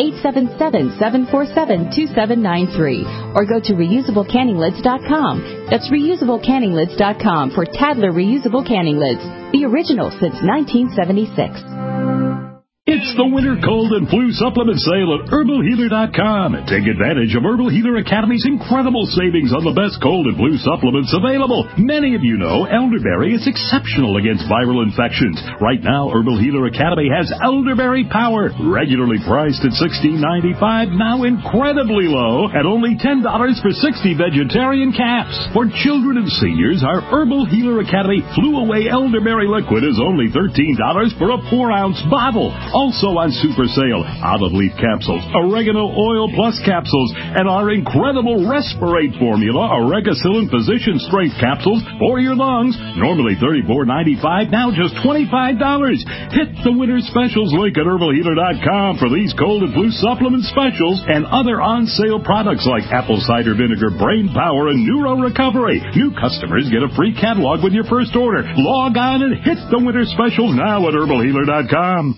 Speaker 12: 877-747-2793 or go to reusablecanninglids.com. That's reusablecanninglids.com for Tadler reusable canning lids. The original since 1976.
Speaker 9: It's the winter cold and flu supplement sale at HerbalHealer.com. Take advantage of Herbal Healer Academy's incredible savings on the best cold and flu supplements available. Many of you know elderberry is exceptional against viral infections. Right now, Herbal Healer Academy has Elderberry Power, regularly priced at $16.95, now incredibly low at only $10 for 60 vegetarian caps. For children and seniors, our Herbal Healer Academy Flu Away Elderberry Liquid is only $13 for a 4-ounce bottle. Also on super sale, olive leaf capsules, oregano oil plus capsules, and our incredible Respirate formula, Oregacillin Physician Strength capsules for your lungs. Normally $34.95, now just $25. Hit the winter specials link at HerbalHealer.com for these cold and flu supplement specials and other on-sale products like apple cider vinegar, brain power, and neuro recovery. New customers get a free catalog with your first order. Log on and hit the winter specials now at HerbalHealer.com.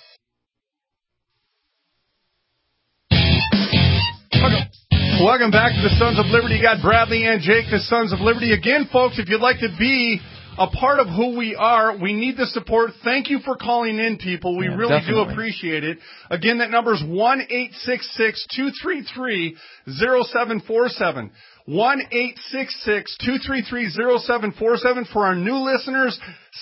Speaker 3: Welcome back to the Sons of Liberty. You got Bradley and Jake, the Sons of Liberty. Again, folks, if you'd like to be a part of who we are, we need the support. Thank you for calling in, people. We really definitely do appreciate it. Again, that number is 1-866-233-0747. 1-866-233-0747 for our new listeners.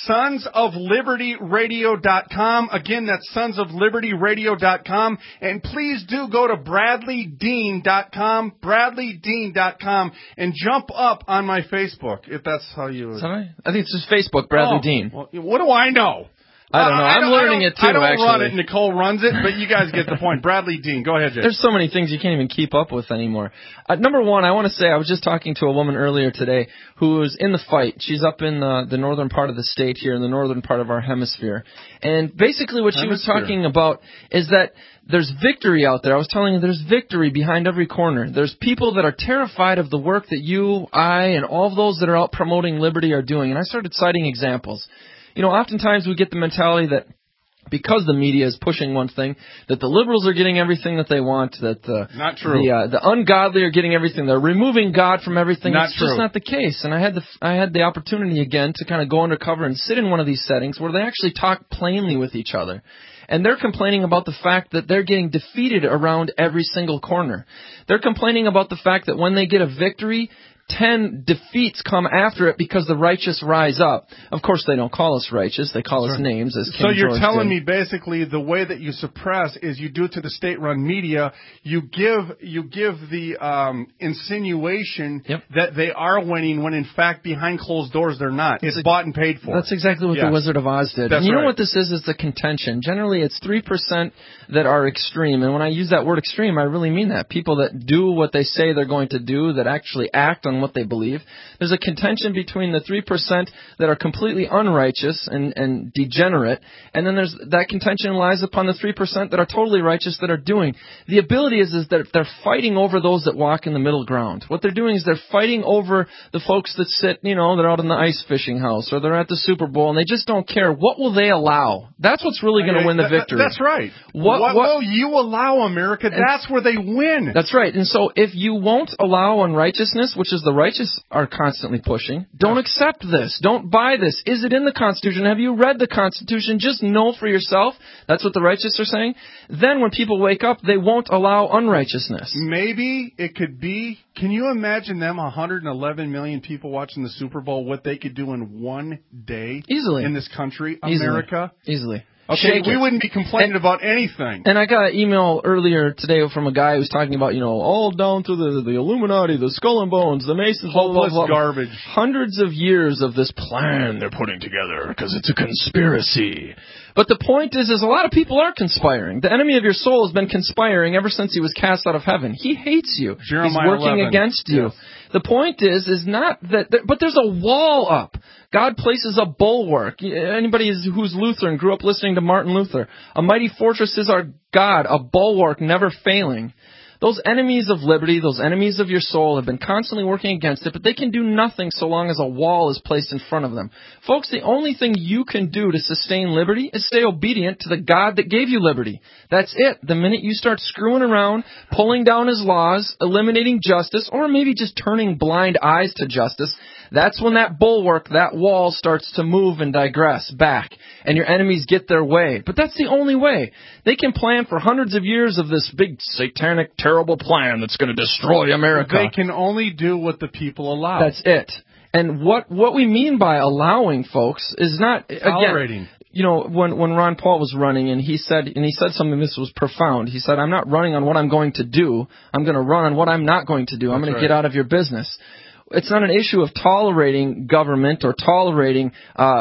Speaker 3: SonsOfLibertyRadio.com. Again, that's SonsOfLibertyRadio.com. And please do go to BradleyDean.com, BradleyDean.com, and jump up on my Facebook, if that's how you...
Speaker 4: I think it's just Facebook, Bradley Dean.
Speaker 3: Well, what do I know?
Speaker 4: I don't know. I'm learning it too,
Speaker 3: I don't
Speaker 4: actually.
Speaker 3: run it. Nicole runs it, but you guys get the point. Bradley Dean, go ahead, Jake.
Speaker 4: There's so many things you can't even keep up with anymore. Number one, I want to say I was just talking to a woman earlier today who was in the fight. She's up in the northern part of the state here, in the northern part of our hemisphere. And basically what she was talking about is that there's victory out there. I was telling you there's victory behind every corner. There's people that are terrified of the work that you, I, and all of those that are out promoting liberty are doing. And I started citing examples. You know, oftentimes we get the mentality that because the media is pushing one thing, that the liberals are getting everything that they want, that
Speaker 3: not true.
Speaker 4: The ungodly are getting everything. They're removing God from everything.
Speaker 3: Not
Speaker 4: it's
Speaker 3: true.
Speaker 4: just not the case. And I had the opportunity again to kind of go undercover and sit in one of these settings where they actually talk plainly with each other. And they're complaining about the fact that they're getting defeated around every single corner. They're complaining about the fact that when they get a victory, 10 defeats come after it because the righteous rise up. Of course, they don't call us righteous. They call us names, as King
Speaker 3: So you're
Speaker 4: George
Speaker 3: telling
Speaker 4: did.
Speaker 3: me basically the way that you suppress is you do it to the state-run media. You give the insinuation that they are winning when in fact behind closed doors they're not. It's bought and paid for.
Speaker 4: That's exactly what the Wizard of Oz did. And you know what this is? It's the contention. Generally, it's 3% that are extreme. And when I use that word extreme, I really mean that. People that do what they say they're going to do, that actually act on what they believe. There's a contention between the 3% that are completely unrighteous and degenerate, and then there's that contention lies upon the 3% that are totally righteous that are doing. The ability is that they're fighting over those that walk in the middle ground. What they're doing is they're fighting over the folks that sit, they're out in the ice fishing house or they're at the Super Bowl and they just don't care. What will they allow? That's what's really going to win the victory.
Speaker 3: That's right. What will you allow, America? That's where they win.
Speaker 4: That's right. And so if you won't allow unrighteousness, which is the righteous are constantly pushing, don't accept this. Don't buy this. Is it in the Constitution? Have you read the Constitution? Just know for yourself. That's what the righteous are saying. Then when people wake up, they won't allow unrighteousness.
Speaker 3: Maybe it could be. Can you imagine them, 111 million people watching the Super Bowl, what they could do in one day
Speaker 4: easily
Speaker 3: in this country, America?
Speaker 4: Easily.
Speaker 3: Okay, we wouldn't be complaining about anything.
Speaker 4: And I got an email earlier today from a guy who was talking about, all down through the Illuminati, the Skull and Bones, the Masons,
Speaker 3: hopeless garbage.
Speaker 4: Hundreds of years of this plan they're putting together because it's a conspiracy. But the point is a lot of people are conspiring. The enemy of your soul has been conspiring ever since he was cast out of heaven. He hates you.
Speaker 3: Jeremiah
Speaker 4: He's working
Speaker 3: 11.
Speaker 4: against you. Yes. The point is not that, but there's a wall up. God places a bulwark. Anybody who's Lutheran grew up listening to Martin Luther. A mighty fortress is our God, a bulwark never failing. Those enemies of liberty, those enemies of your soul have been constantly working against it, but they can do nothing so long as a wall is placed in front of them. Folks, the only thing you can do to sustain liberty is stay obedient to the God that gave you liberty. That's it. The minute you start screwing around, pulling down his laws, eliminating justice, or maybe just turning blind eyes to justice, that's when that bulwark, that wall starts to move and digress back, and your enemies get their way. But that's the only way. They can plan for hundreds of years of this big satanic, terrible plan that's going to destroy America.
Speaker 3: They can only do what the people allow.
Speaker 4: That's it. And what we mean by allowing, folks, is not
Speaker 3: tolerating.
Speaker 4: Again, when Ron Paul was running, and he said something, this was profound. He said, "I'm not running on what I'm going to do. I'm going to run on what I'm not going to do. I'm going to get out of your business." It's not an issue of tolerating government or tolerating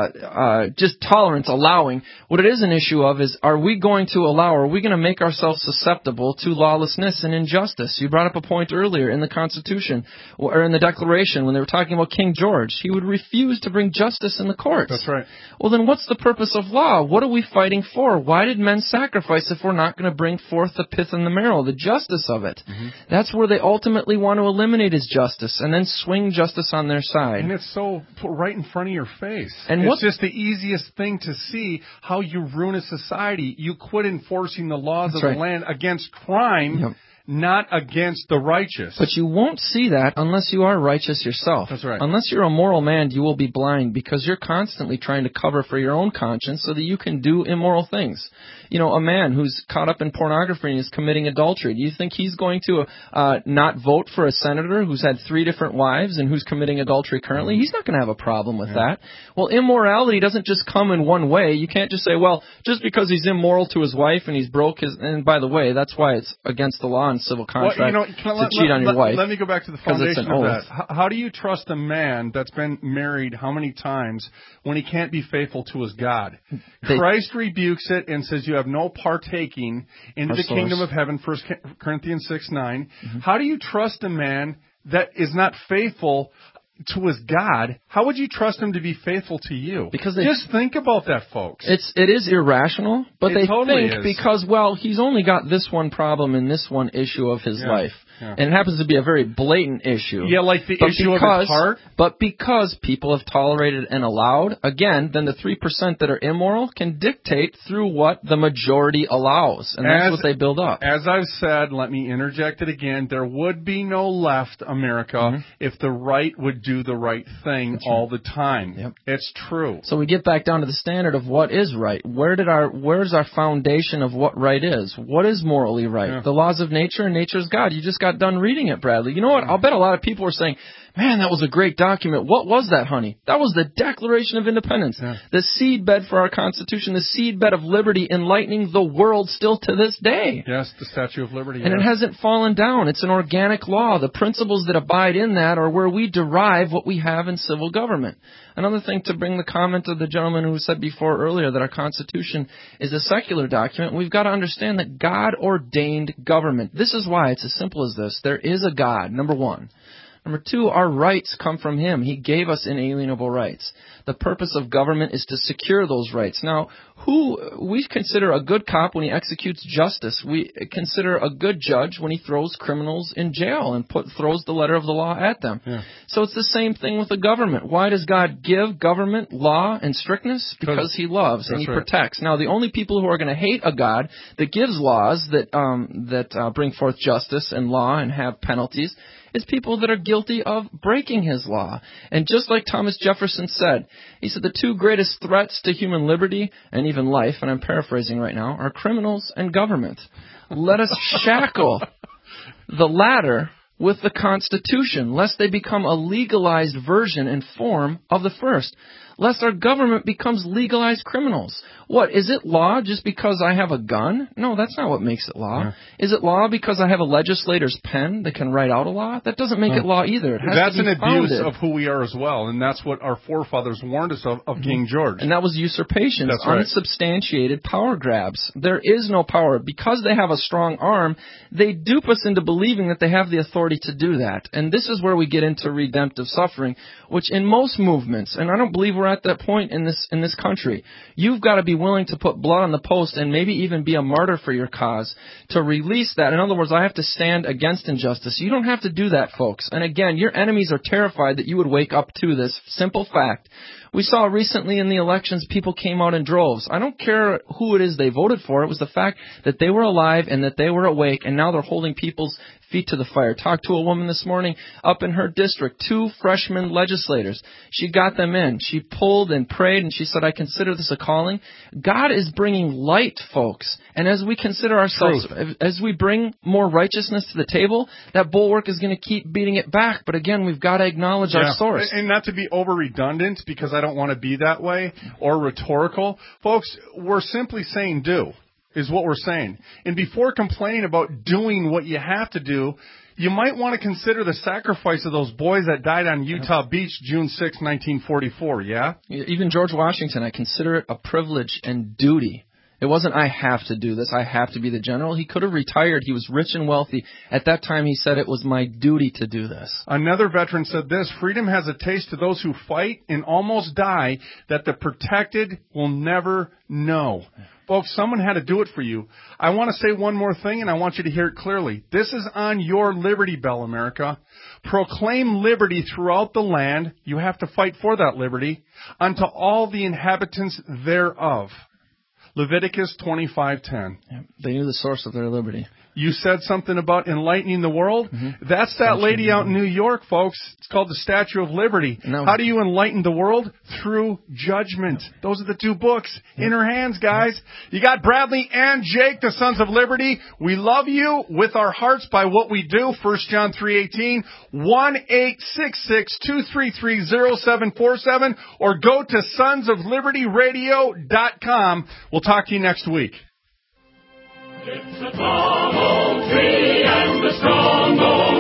Speaker 4: just tolerance, allowing. What it is an issue of is, are we going to allow, or are we going to make ourselves susceptible to lawlessness and injustice? You brought up a point earlier in the Constitution or in the Declaration when they were talking about King George. He would refuse to bring justice in the courts.
Speaker 3: That's right.
Speaker 4: Well, then what's the purpose of law? What are we fighting for? Why did men sacrifice if we're not going to bring forth the pith and the marrow, the justice of it? Mm-hmm. That's where they ultimately want to eliminate is justice and then swing justice on their side.
Speaker 3: And it's so put right in front of your face.
Speaker 4: And
Speaker 3: it's just the easiest thing to see how you ruin a society. You quit enforcing the laws of the land against crime, not against the righteous.
Speaker 4: But you won't see that unless you are righteous yourself.
Speaker 3: That's right.
Speaker 4: Unless you're a moral man, you will be blind because you're constantly trying to cover for your own conscience so that you can do immoral things. A man who's caught up in pornography and is committing adultery, do you think he's going to not vote for a senator who's had 3 different wives and who's committing adultery currently? He's not going to have a problem with that. Well, immorality doesn't just come in one way. You can't just say, well, just because he's immoral to his wife and he's broke his... And by the way, that's why it's against the law and civil contract to cheat on your wife.
Speaker 3: Let me go back to the foundation of that. How do you trust a man that's been married how many times when he can't be faithful to his God? Christ rebukes it and says you have no partaking into the kingdom of heaven, 1 Corinthians 6:9. Mm-hmm. How do you trust a man that is not faithful to his God? How would you trust him to be faithful to you?
Speaker 4: Because
Speaker 3: just think about that, folks.
Speaker 4: It is irrational, but they
Speaker 3: totally
Speaker 4: think
Speaker 3: is.
Speaker 4: because, well, he's only got this one problem and this one issue of his life. and it happens to be a very blatant issue.
Speaker 3: Yeah, like the issue of his heart.
Speaker 4: But because people have tolerated and allowed, again, then the 3% that are immoral can dictate through what the majority allows, and that's what they build up.
Speaker 3: As I've said, let me interject it again, there would be no left, America, if the right would do the right thing all the time.
Speaker 4: Yep.
Speaker 3: It's true.
Speaker 4: So we get back down to the standard of what is right. Where's our foundation of what right is? What is morally right? Yeah. The laws of nature, and nature's God. You just got done reading it, Bradley. You know what? I'll bet a lot of people were saying, man, that was a great document. What was that, honey? That was the Declaration of Independence, the seedbed for our Constitution, the seedbed of liberty enlightening the world still to this day.
Speaker 3: Yes, the Statue of Liberty.
Speaker 4: And it hasn't fallen down. It's an organic law. The principles that abide in that are where we derive what we have in civil government. Another thing, to bring the comment of the gentleman who said before earlier that our Constitution is a secular document, we've got to understand that God ordained government. This is why it's as simple as this. There is a God, number one. Number two, our rights come from Him. He gave us inalienable rights. The purpose of government is to secure those rights. Now, we consider a good cop when he executes justice. We consider a good judge when he throws criminals in jail and throws the letter of the law at them. Yeah. So it's the same thing with the government. Why does God give government law and strictness? Because He loves and He protects. Now, the only people who are going to hate a God that gives laws that bring forth justice and law and have penalties is people that are guilty of breaking His law. And just like Thomas Jefferson said, he said the two greatest threats to human liberty and even life, and I'm paraphrasing right now, are criminals and government. Let us shackle the latter with the Constitution, lest they become a legalized version and form of the first. Lest our government becomes legalized criminals. What, is it law just because I have a gun? No, that's not what makes it law. Yeah. Is it law because I have a legislator's pen that can write out a law? That doesn't make it law either. It has
Speaker 3: that's
Speaker 4: to be
Speaker 3: an
Speaker 4: founded.
Speaker 3: Abuse of who we are as well, and that's what our forefathers warned us of King George.
Speaker 4: And that was usurpation, unsubstantiated power grabs. There is no power. Because they have a strong arm, they dupe us into believing that they have the authority to do that. And this is where we get into redemptive suffering, which in most movements, and I don't believe we're at that point in this country, you've got to be willing to put blood on the post and maybe even be a martyr for your cause to release that. In other words, I have to stand against injustice. You don't have to do that, folks. And again, your enemies are terrified that you would wake up to this simple fact. We saw recently in the elections, people came out in droves. I don't care who it is they voted for. It was the fact that they were alive and that they were awake, and now they're holding people's feet to the fire. Talked to a woman this morning up in her district, 2 freshman legislators. She got them in. She pulled and prayed, and she said, I consider this a calling. God is bringing light, folks. And as we consider ourselves, as we bring more righteousness to the table, that bulwark is going to keep beating it back. But again, we've got to acknowledge our source.
Speaker 3: And not to be over redundant, because I don't want to be that way, or rhetorical. Folks, we're simply saying do. Is what we're saying. And before complaining about doing what you have to do, you might want to consider the sacrifice of those boys that died on Utah Beach June 6, 1944, yeah?
Speaker 4: Even George Washington, I consider it a privilege and duty. It wasn't, I have to do this, I have to be the general. He could have retired. He was rich and wealthy. At that time, he said it was my duty to do this.
Speaker 3: Another veteran said this, freedom has a taste to those who fight and almost die that the protected will never know. Folks, someone had to do it for you. I want to say one more thing, and I want you to hear it clearly. This is on your Liberty Bell, America. Proclaim liberty throughout the land. You have to fight for that liberty. Unto all the inhabitants thereof. Leviticus 25:10.
Speaker 4: Yep. They knew the source of their liberty.
Speaker 3: You said something about enlightening the world. That's that lady out in New York, folks. It's called the Statue of Liberty. How do you enlighten the world? Through judgment. Those are the 2 books in her hands, guys. You got Bradley and Jake, the Sons of Liberty. We love you with our hearts by what we do. 1 John 3:18, 1-866-233-0747, or go to sonsoflibertyradio.com. We'll talk to you next week.
Speaker 13: It's a tall old tree and a strong old